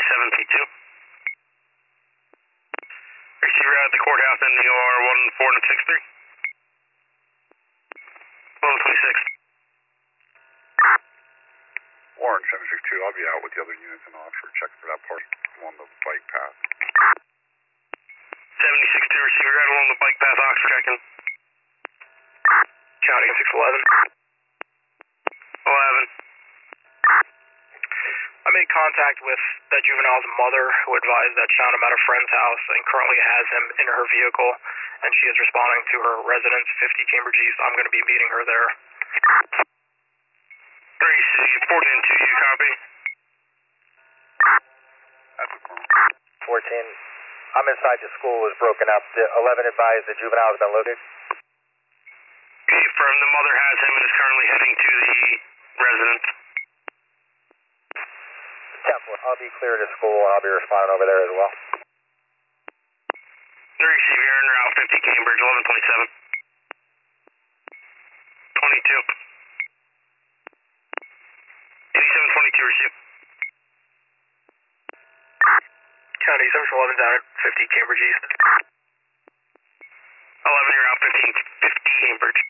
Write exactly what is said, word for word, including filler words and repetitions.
seven P two. Receiver out at the courthouse ending O R one four six three. eleven twenty-six. Warren seven six two, I'll be out with the other units and off for check for that part along the bike path. seventy-six two, receiver right along the bike path, Oxford checking. County six eleven. eleven. I made contact with that juvenile's mother who advised that she found him at a friend's house and currently has him in her vehicle, and she is responding to her residence, fifty Cambridge East. I'm going to be meeting her there. three C, reporting into you, copy. That's a call. fourteen, I'm inside the school, is broken up. The eleven advised the juvenile has been loaded. Confirm the mother has him and is currently heading to the residence. Temple, I'll be clear to school and I'll be responding over there as well. three receiver, you're en route, fifty Cambridge, eleven twenty-seven. twenty-two. eighty-seven twenty-two, receive. County seven eleven down at fifty Cambridge East. eleven, you're out, fifteen, fifty Cambridge.